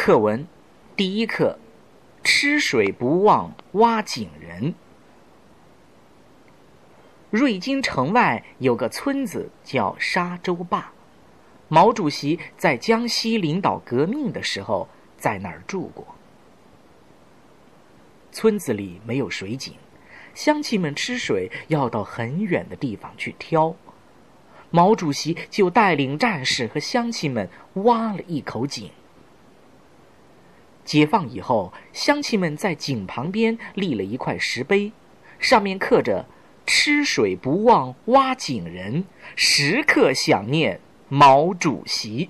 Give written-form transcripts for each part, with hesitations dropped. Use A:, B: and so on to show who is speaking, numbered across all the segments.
A: 课文第一课：吃水不忘挖井人。瑞金城外有个村子叫沙洲坝，毛主席在江西领导革命的时候在那儿住过。村子里没有水井，乡亲们吃水要到很远的地方去挑。毛主席就带领战士和乡亲们挖了一口井。解放以后，乡亲们在井旁边立了一块石碑，上面刻着“吃水不忘挖井人，时刻想念毛主席”。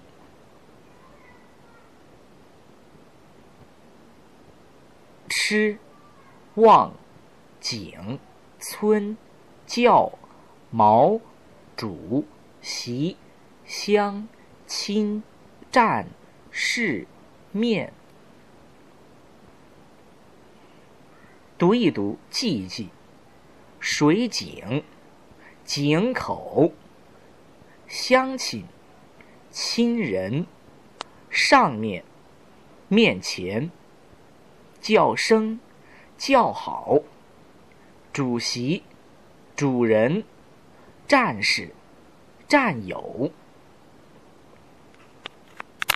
A: 吃、望、井、村、教、毛、主、席、乡、亲、战、士、面。读一读，记一记。水井、井口、乡亲、亲人、上面、面前、叫声、叫好、主席、主人、战士、战友。